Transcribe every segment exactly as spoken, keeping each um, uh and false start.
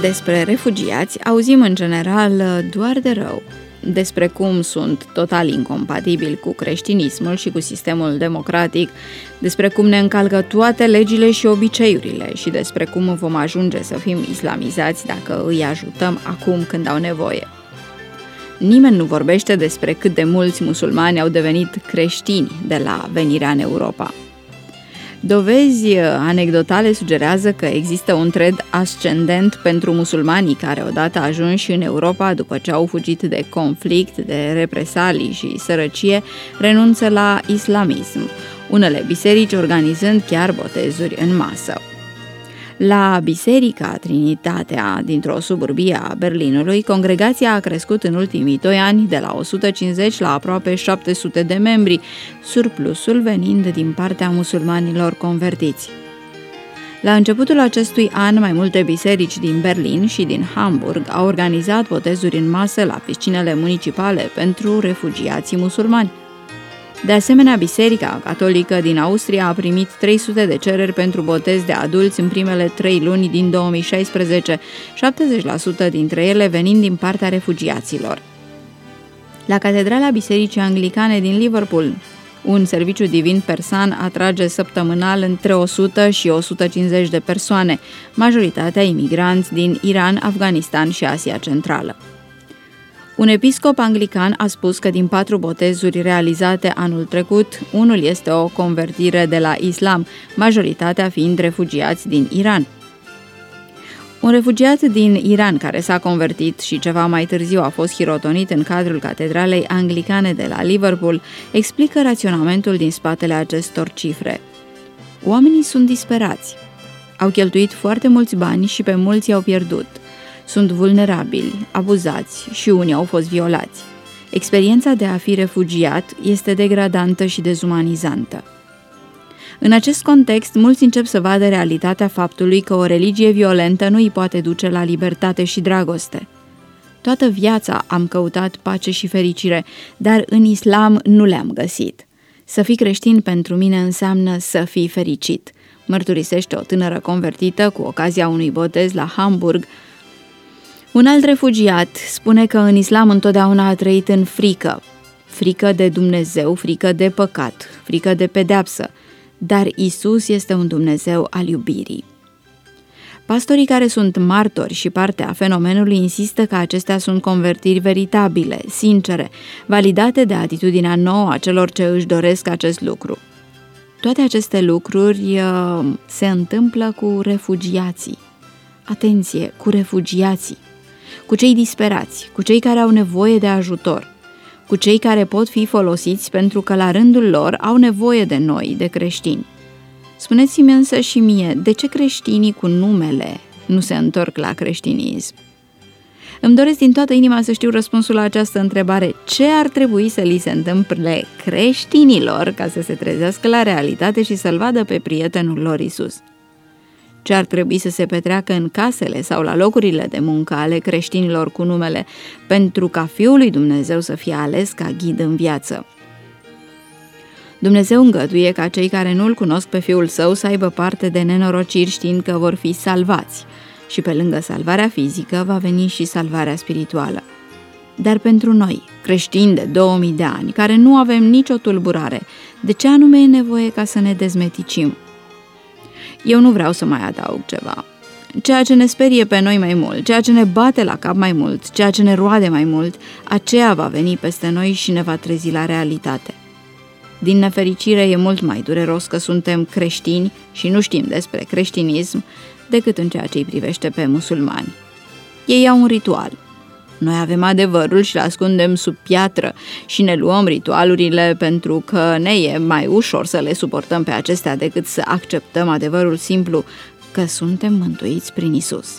Despre refugiați auzim în general doar de rău, despre cum sunt total incompatibili cu creștinismul și cu sistemul democratic, despre cum ne încalcă toate legile și obiceiurile și despre cum vom ajunge să fim islamizați dacă îi ajutăm acum când au nevoie. Nimeni nu vorbește despre cât de mulți musulmani au devenit creștini de la venirea în Europa. Dovezi anecdotale sugerează că există un trend ascendent pentru musulmanii care, odată ajunși în Europa după ce au fugit de conflict, de represalii și sărăcie, renunță la islamism, unele biserici organizând chiar botezuri în masă. La Biserica Trinitatea dintr-o suburbie a Berlinului, congregația a crescut în ultimii doi ani de la o sută cincizeci la aproape șapte sute de membri, surplusul venind din partea musulmanilor convertiți. La începutul acestui an, mai multe biserici din Berlin și din Hamburg au organizat botezuri în masă la piscinele municipale pentru refugiații musulmani. De asemenea, Biserica Catolică din Austria a primit trei sute de cereri pentru botez de adulți în primele trei luni din două mii șaisprezece, șaptezeci la sută dintre ele venind din partea refugiaților. La Catedrala Bisericii Anglicane din Liverpool, un serviciu divin persan atrage săptămânal între o sută și o sută cincizeci de persoane, majoritatea imigranți din Iran, Afganistan și Asia Centrală. Un episcop anglican a spus că din patru botezuri realizate anul trecut, unul este o convertire de la islam, majoritatea fiind refugiați din Iran. Un refugiat din Iran care s-a convertit și ceva mai târziu a fost hirotonit în cadrul Catedralei Anglicane de la Liverpool explică raționamentul din spatele acestor cifre. Oamenii sunt disperați. Au cheltuit foarte mulți bani și pe mulți i-au pierdut. Sunt vulnerabili, abuzați și unii au fost violați. Experiența de a fi refugiat este degradantă și dezumanizantă. În acest context, mulți încep să vadă realitatea faptului că o religie violentă nu îi poate duce la libertate și dragoste. Toată viața am căutat pace și fericire, dar în islam nu le-am găsit. Să fii creștin pentru mine înseamnă să fii fericit, mărturisește o tânără convertită cu ocazia unui botez la Hamburg. Un alt refugiat spune că în islam întotdeauna a trăit în frică, frică de Dumnezeu, frică de păcat, frică de pedeapsă, dar Isus este un Dumnezeu al iubirii. Pastorii care sunt martori și parte a fenomenului insistă că acestea sunt convertiri veritabile, sincere, validate de atitudinea nouă a celor ce își doresc acest lucru. Toate aceste lucruri uh, se întâmplă cu refugiații. Atenție, cu refugiații, cu cei disperați, cu cei care au nevoie de ajutor, cu cei care pot fi folosiți pentru că la rândul lor au nevoie de noi, de creștini. Spuneți-mi însă și mie, de ce creștinii cu numele nu se întorc la creștinism? Îmi doresc din toată inima să știu răspunsul la această întrebare. Ce ar trebui să li se întâmple creștinilor ca să se trezească la realitate și să-L vadă pe prietenul lor Isus? Ce ar trebui să se petreacă în casele sau la locurile de muncă ale creștinilor cu numele pentru ca Fiul lui Dumnezeu să fie ales ca ghid în viață? Dumnezeu îngăduie ca cei care nu-L cunosc pe Fiul Său să aibă parte de nenorociri știind că vor fi salvați și pe lângă salvarea fizică va veni și salvarea spirituală. Dar pentru noi, creștini de două mii de ani, care nu avem nicio tulburare, de ce anume e nevoie ca să ne dezmeticim? Eu nu vreau să mai adaug ceva. Ceea ce ne sperie pe noi mai mult, ceea ce ne bate la cap mai mult, ceea ce ne roade mai mult, aceea va veni peste noi și ne va trezi la realitate. Din nefericire, e mult mai dureros că suntem creștini și nu știm despre creștinism decât în ceea ce îi privește pe musulmani. Ei au un ritual. Noi avem adevărul și îl ascundem sub piatră și ne luăm ritualurile pentru că ne e mai ușor să le suportăm pe acestea decât să acceptăm adevărul simplu că suntem mântuiți prin Isus.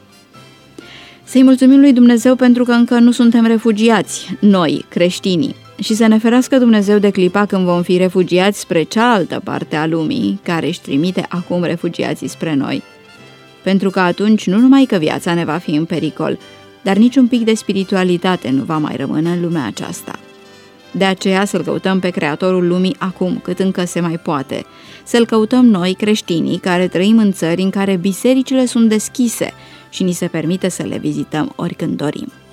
Să-i mulțumim lui Dumnezeu pentru că încă nu suntem refugiați, noi, creștinii, și să ne ferească Dumnezeu de clipa când vom fi refugiați spre cealaltă parte a lumii, care își trimite acum refugiații spre noi. Pentru că atunci nu numai că viața ne va fi în pericol, dar niciun pic de spiritualitate nu va mai rămâne în lumea aceasta. De aceea să-L căutăm pe Creatorul lumii acum, cât încă se mai poate. Să-L căutăm noi, creștinii, care trăim în țări în care bisericile sunt deschise și ni se permite să le vizităm oricând dorim.